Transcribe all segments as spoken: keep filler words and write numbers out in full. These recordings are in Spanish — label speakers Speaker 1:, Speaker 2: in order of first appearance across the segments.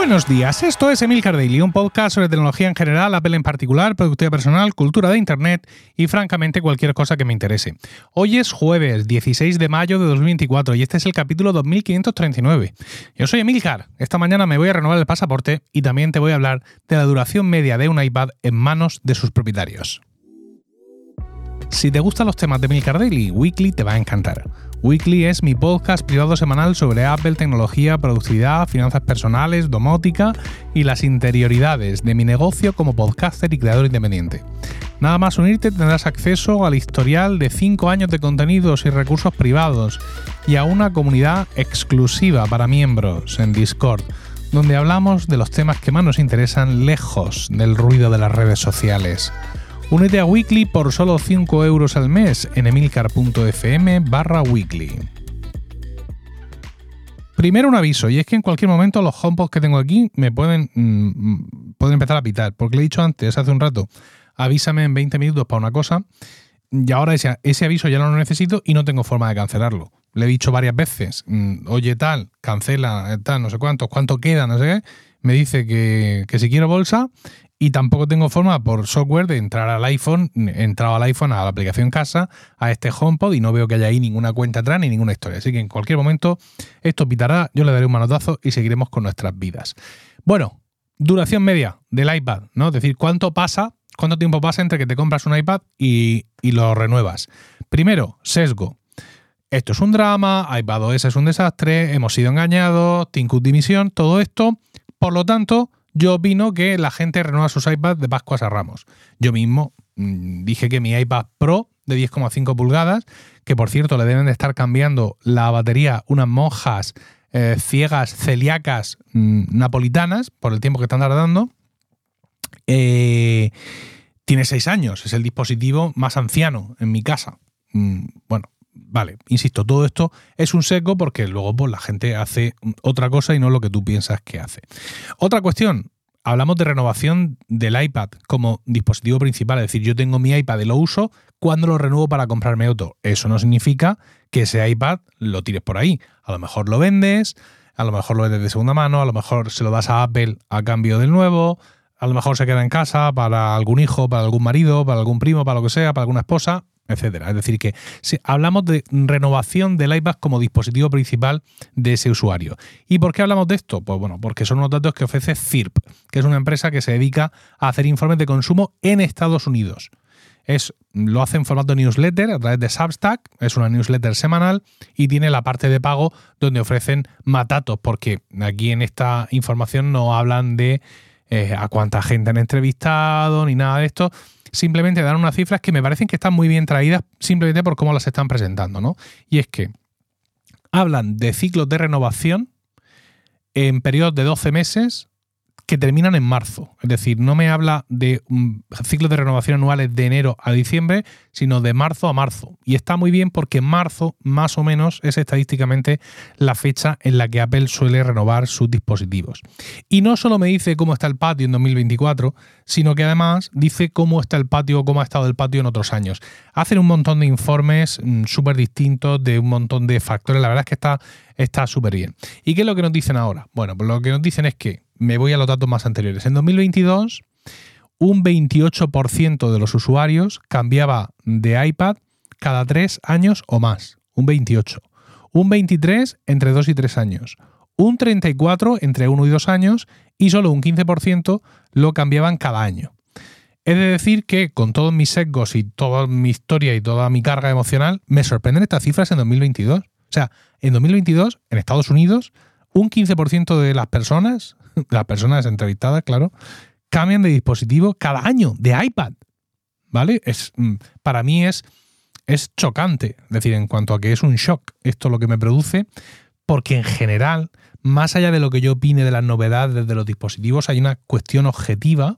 Speaker 1: Buenos días, esto es Emilcar Daily, un podcast sobre tecnología en general, Apple en particular, productividad personal, cultura de Internet y francamente cualquier cosa que me interese. Hoy es jueves dieciséis de mayo de dos mil veinticuatro y este es el capítulo dos mil quinientos treinta y nueve. Yo soy Emilcar, esta mañana me voy a renovar el pasaporte y también te voy a hablar de la duración media de un iPad en manos de sus propietarios. Si te gustan los temas de Emilcar Daily, Weekly te va a encantar. Weekly es mi podcast privado semanal sobre Apple, tecnología, productividad, finanzas personales, domótica y las interioridades de mi negocio como podcaster y creador independiente. Nada más unirte tendrás acceso al historial de cinco años de contenidos y recursos privados y a una comunidad exclusiva para miembros en Discord, donde hablamos de los temas que más nos interesan lejos del ruido de las redes sociales. Únete a Weekly por solo cinco euros al mes en emilcar.fm barra weekly. Primero un aviso, y es que en cualquier momento los HomePods que tengo aquí me pueden, mmm, pueden empezar a pitar, porque le he dicho antes, hace un rato, avísame en veinte minutos para una cosa, y ahora ese, ese aviso ya no lo necesito y no tengo forma de cancelarlo. Le he dicho varias veces, mmm, oye tal, cancela, tal, no sé cuántos, cuánto queda, no sé qué, me dice que, que si quiero bolsa. Y tampoco tengo forma por software de entrar al iPhone, he entrado al iPhone, a la aplicación Casa, a este HomePod y no veo que haya ahí ninguna cuenta atrás ni ninguna historia. Así que en cualquier momento esto pitará, yo le daré un manotazo y seguiremos con nuestras vidas. Bueno, duración media del iPad, ¿no? Es decir, ¿cuánto pasa, cuánto tiempo pasa entre que te compras un iPad y, y lo renuevas? Primero, sesgo. Esto es un drama, iPadOS es un desastre, hemos sido engañados, Tim Cook dimisión, todo esto. Por lo tanto, yo opino que la gente renueva sus iPads de Pascuas a Ramos. Yo mismo mmm, dije que mi iPad Pro de diez coma cinco pulgadas, que por cierto le deben de estar cambiando la batería unas monjas eh, ciegas, celíacas, mmm, napolitanas, por el tiempo que están tardando, eh, tiene seis años. Es el dispositivo más anciano en mi casa. Mm, bueno, vale, insisto, todo esto es un seco porque luego pues, la gente hace otra cosa y no lo que tú piensas que hace. Otra cuestión, hablamos de renovación del iPad como dispositivo principal, es decir, yo tengo mi iPad y lo uso, ¿cuándo lo renuevo para comprarme otro? Eso no significa que ese iPad lo tires por ahí. A lo mejor lo vendes, a lo mejor lo vendes de segunda mano, a lo mejor se lo das a Apple a cambio del nuevo, a lo mejor se queda en casa para algún hijo, para algún marido, para algún primo, para lo que sea, para alguna esposa, etcétera. Es decir, que si hablamos de renovación del iPad como dispositivo principal de ese usuario. ¿Y por qué hablamos de esto? Pues bueno, porque son unos datos que ofrece Zirp, que es una empresa que se dedica a hacer informes de consumo en Estados Unidos. Es, lo hace en formato newsletter a través de Substack, es una newsletter semanal y tiene la parte de pago donde ofrecen más datos, porque aquí en esta información no hablan de eh, a cuánta gente han entrevistado ni nada de esto. Simplemente dan unas cifras que me parecen que están muy bien traídas simplemente por cómo las están presentando, ¿no? Y es que hablan de ciclos de renovación en periodos de doce meses que terminan en marzo. Es decir, no me habla de um, ciclos de renovación anuales de enero a diciembre, sino de marzo a marzo. Y está muy bien porque marzo, más o menos, es estadísticamente la fecha en la que Apple suele renovar sus dispositivos. Y no solo me dice cómo está el patio en dos mil veinticuatro, sino que además dice cómo está el patio o cómo ha estado el patio en otros años. Hacen un montón de informes mmm, súper distintos de un montón de factores. La verdad es que está está súper bien. ¿Y qué es lo que nos dicen ahora? Bueno, pues lo que nos dicen es que, me voy a los datos más anteriores, en dos mil veintidós un veintiocho por ciento de los usuarios cambiaba de iPad cada tres años o más. Un veintiocho. Un veintitrés entre dos y tres años. Un treinta y cuatro entre uno y dos años y solo un quince por ciento lo cambiaban cada año. Es de decir que con todos mis sesgos y toda mi historia y toda mi carga emocional, me sorprenden estas cifras en dos mil veintidós. O sea, en dos mil veintidós, en Estados Unidos, un quince por ciento de las personas, de las personas entrevistadas, claro, cambian de dispositivo cada año, de iPad. ¿Vale? Es, para mí es, es chocante. Es decir, en cuanto a que es un shock esto lo que me produce, porque en general, más allá de lo que yo opine de las novedades de los dispositivos, hay una cuestión objetiva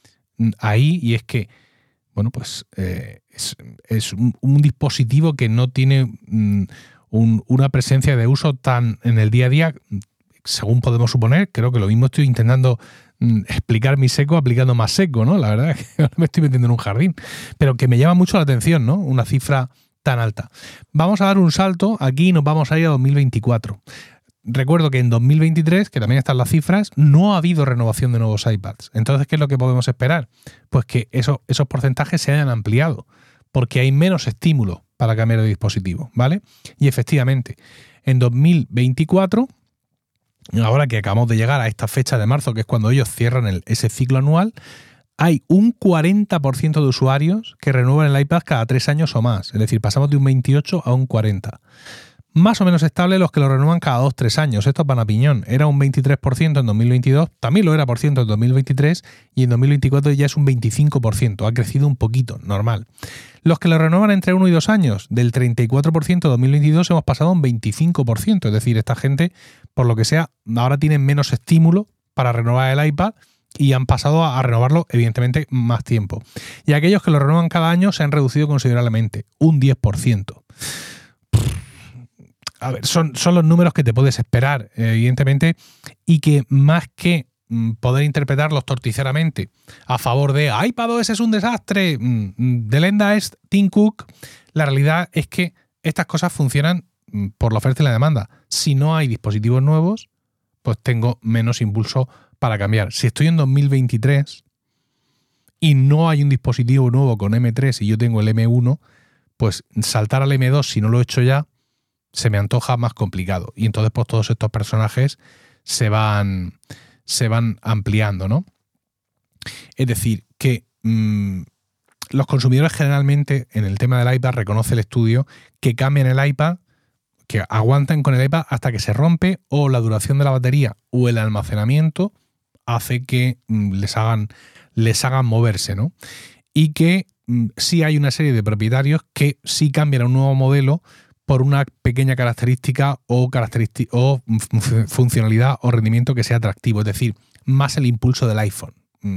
Speaker 1: ahí y es que, bueno, pues eh, es, es un, un dispositivo que no tiene mm, un, una presencia de uso tan en el día a día, según podemos suponer. Creo que lo mismo estoy intentando mm, explicar mi seco aplicando más seco, ¿no? La verdad es que ahora me estoy metiendo en un jardín, pero que me llama mucho la atención, ¿no? Una cifra tan alta. Vamos a dar un salto aquí y nos vamos a ir a dos mil veinticuatro. recuerdo que en dos mil veintitrés, que también están las cifras, no ha habido renovación de nuevos iPads. Entonces, ¿qué es lo que podemos esperar? Pues que eso, esos porcentajes se hayan ampliado, porque hay menos estímulo para cambiar de dispositivo, ¿vale? Y efectivamente, en dos mil veinticuatro, ahora que acabamos de llegar a esta fecha de marzo, que es cuando ellos cierran el, ese ciclo anual, hay un cuarenta por ciento de usuarios que renuevan el iPad cada tres años o más. Es decir, pasamos de un veintiocho a un cuarenta. Más o menos estable los que lo renuevan cada dos tres años. Esto es pan a piñón. Era un veintitrés por ciento en dos mil veintidós, también lo era por ciento en dos mil veintitrés y en dos mil veinticuatro ya es un veinticinco por ciento. Ha crecido un poquito, normal. Los que lo renuevan entre uno y dos años, del treinta y cuatro por ciento en dos mil veintidós hemos pasado a un veinticinco por ciento. Es decir, esta gente, por lo que sea, ahora tienen menos estímulo para renovar el iPad y han pasado a renovarlo, evidentemente, más tiempo. Y aquellos que lo renuevan cada año se han reducido considerablemente, un diez por ciento. A ver, son, son los números que te puedes esperar, evidentemente, y que más que poder interpretarlos torticeramente a favor de iPadOS es un desastre, de lenda es Tim Cook, la realidad es que estas cosas funcionan por la oferta y la demanda. Si no hay dispositivos nuevos, pues tengo menos impulso para cambiar. Si estoy en dos mil veintitrés y no hay un dispositivo nuevo con eme tres y yo tengo el eme uno, pues saltar al eme dos, si no lo he hecho ya, se me antoja más complicado. Y entonces pues todos estos personajes se van, se van ampliando, ¿no? Es decir, que mmm, los consumidores generalmente en el tema del iPad, reconoce el estudio, que cambian el iPad, que aguantan con el iPad hasta que se rompe, o la duración de la batería o el almacenamiento hace que mmm, les hagan, les hagan moverse, ¿no? Y que mmm, sí hay una serie de propietarios que sí cambian a un nuevo modelo por una pequeña característica o, característica o funcionalidad o rendimiento que sea atractivo, es decir, más el impulso del iPhone.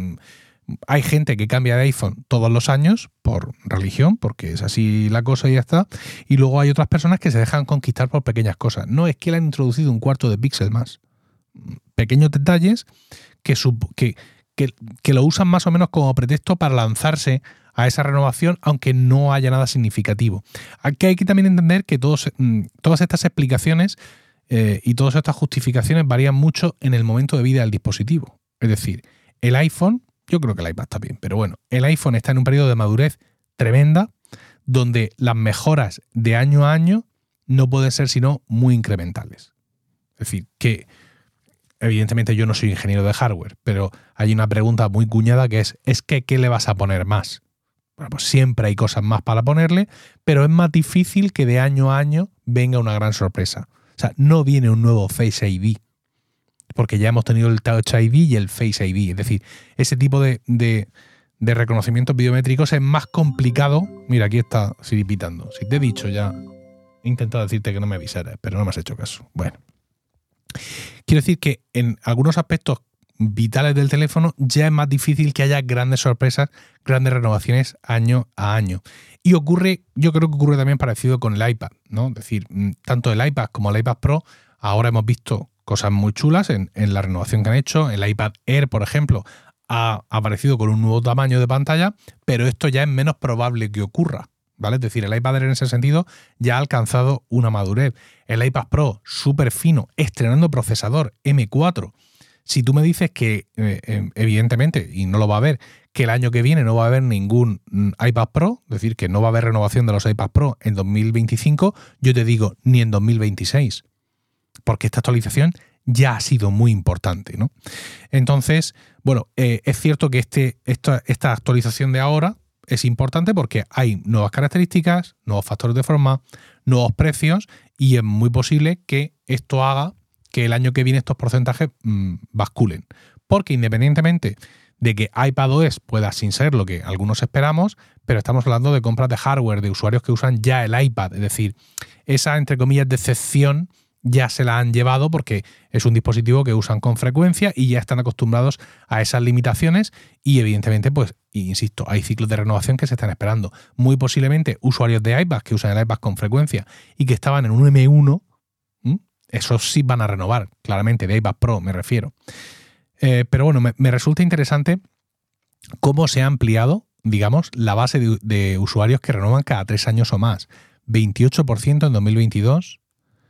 Speaker 1: Hay gente que cambia de iPhone todos los años por religión, porque es así la cosa y ya está, y luego hay otras personas que se dejan conquistar por pequeñas cosas. No, es que le han introducido un cuarto de píxel más. Pequeños detalles que, que, que, que lo usan más o menos como pretexto para lanzarse a esa renovación, aunque no haya nada significativo. Aquí hay que también entender que todos, todas estas explicaciones eh, y todas estas justificaciones varían mucho en el momento de vida del dispositivo. Es decir, el iPhone, yo creo que el iPad está bien, pero bueno, el iPhone está en un periodo de madurez tremenda, donde las mejoras de año a año no pueden ser sino muy incrementales. Es decir, que evidentemente yo no soy ingeniero de hardware, pero hay una pregunta muy cuñada que es, ¿es que qué le vas a poner más? Bueno, pues siempre hay cosas más para ponerle, pero es más difícil que de año a año venga una gran sorpresa. O sea, no viene un nuevo Face I D, porque ya hemos tenido el Touch I D y el Face I D. Es decir, ese tipo de, de, de reconocimientos biométricos es más complicado. Mira, aquí está Siri pitando. Si te he dicho ya, he intentado decirte que no me avisaras, pero no me has hecho caso. Bueno, quiero decir que en algunos aspectos vitales del teléfono ya es más difícil que haya grandes sorpresas, grandes renovaciones año a año. Y ocurre, yo creo que ocurre también parecido con el iPad, ¿no? Es decir, tanto el iPad como el iPad Pro, ahora hemos visto cosas muy chulas en, en la renovación que han hecho. El iPad Air, por ejemplo, ha aparecido con un nuevo tamaño de pantalla, pero esto ya es menos probable que ocurra, ¿vale? Es decir, el iPad Air en ese sentido ya ha alcanzado una madurez. El iPad Pro, súper fino, estrenando procesador eme cuatro. Si tú me dices que, eh, evidentemente, y no lo va a haber, que el año que viene no va a haber ningún iPad Pro, es decir, que no va a haber renovación de los iPad Pro en dos mil veinticinco, yo te digo, ni en dos mil veintiséis, porque esta actualización ya ha sido muy importante, ¿no? Entonces, bueno, eh, es cierto que este, esta, esta actualización de ahora es importante porque hay nuevas características, nuevos factores de forma, nuevos precios, y es muy posible que esto haga que el año que viene estos porcentajes mmm, basculen. Porque independientemente de que iPadOS pueda sin ser lo que algunos esperamos, pero estamos hablando de compras de hardware, de usuarios que usan ya el iPad. Es decir, esa, entre comillas, decepción ya se la han llevado porque es un dispositivo que usan con frecuencia y ya están acostumbrados a esas limitaciones y evidentemente, pues, insisto, hay ciclos de renovación que se están esperando. Muy posiblemente usuarios de iPad que usan el iPad con frecuencia y que estaban en un eme uno, ¿m? Esos sí van a renovar, claramente, de iPad Pro me refiero. Eh, pero bueno, me, me resulta interesante cómo se ha ampliado, digamos, la base de, de usuarios que renuevan cada tres años o más. veintiocho por ciento en dos mil veintidós,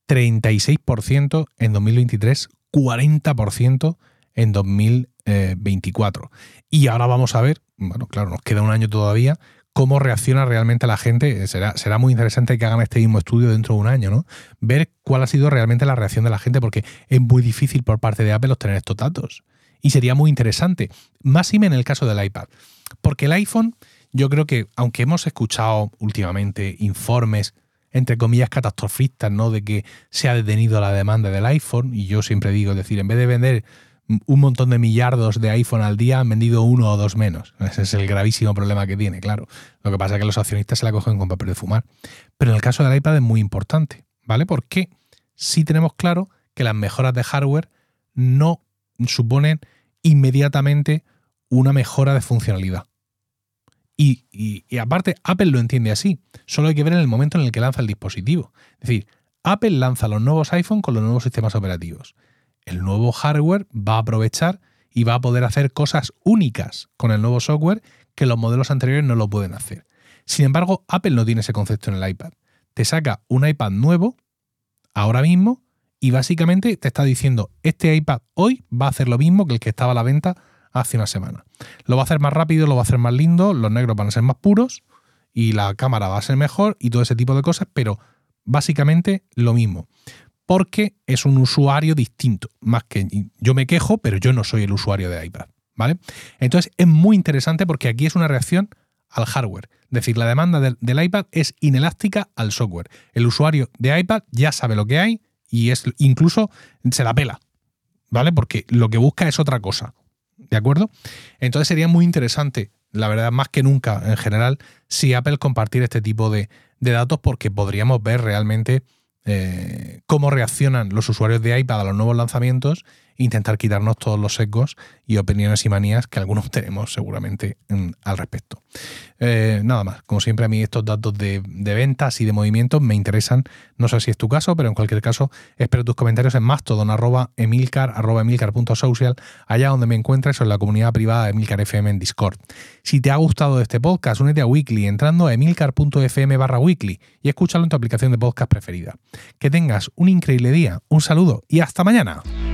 Speaker 1: treinta y seis por ciento en dos mil veintitrés, cuarenta por ciento en dos mil veinticuatro. Y ahora vamos a ver, bueno, claro, nos queda un año todavía, cómo reacciona realmente la gente. Será, será muy interesante que hagan este mismo estudio dentro de un año, ¿no? Ver cuál ha sido realmente la reacción de la gente, porque es muy difícil por parte de Apple obtener estos datos. Y sería muy interesante, más y menos en el caso del iPad. Porque el iPhone, yo creo que, aunque hemos escuchado últimamente informes, entre comillas, catastrofistas, ¿no? De que se ha detenido la demanda del iPhone, y yo siempre digo, es decir, en vez de vender un montón de millardos de iPhone al día, han vendido uno o dos menos. Ese es el gravísimo problema que tiene, claro. Lo que pasa es que los accionistas se la cogen con papel de fumar. Pero en el caso del iPad es muy importante, ¿vale? Porque sí tenemos claro que las mejoras de hardware no suponen inmediatamente una mejora de funcionalidad. Y, y, y aparte, Apple lo entiende así. Solo hay que ver en el momento en el que lanza el dispositivo. Es decir, Apple lanza los nuevos iPhone con los nuevos sistemas operativos. El nuevo hardware va a aprovechar y va a poder hacer cosas únicas con el nuevo software que los modelos anteriores no lo pueden hacer. Sin embargo, Apple no tiene ese concepto en el iPad. Te saca un iPad nuevo ahora mismo y básicamente te está diciendo, este iPad hoy va a hacer lo mismo que el que estaba a la venta hace una semana. Lo va a hacer más rápido, lo va a hacer más lindo, los negros van a ser más puros y la cámara va a ser mejor y todo ese tipo de cosas, pero básicamente lo mismo. Porque es un usuario distinto. Más que yo me quejo, pero yo no soy el usuario de iPad, ¿vale? Entonces es muy interesante porque aquí es una reacción al hardware. Es decir, la demanda del, del iPad es inelástica al software. El usuario de iPad ya sabe lo que hay y es incluso se la pela, ¿vale? Porque lo que busca es otra cosa, ¿de acuerdo? Entonces sería muy interesante, la verdad, más que nunca en general, si Apple compartiera este tipo de, de datos, porque podríamos ver realmente Eh, cómo reaccionan los usuarios de iPad a los nuevos lanzamientos e intentar quitarnos todos los sesgos y opiniones y manías que algunos tenemos seguramente en, al respecto. Eh, nada más, como siempre a mí estos datos de, de ventas y de movimientos me interesan, no sé si es tu caso, pero en cualquier caso espero tus comentarios en mastodon arroba emilcar arroba emilcar punto social, allá donde me encuentres o en la comunidad privada de Emilcar F M en Discord. Si te ha gustado este podcast, únete a Weekly entrando a emilcar punto f m barra weekly y escúchalo en tu aplicación de podcast preferida. Que tengas un increíble día, un saludo y hasta mañana.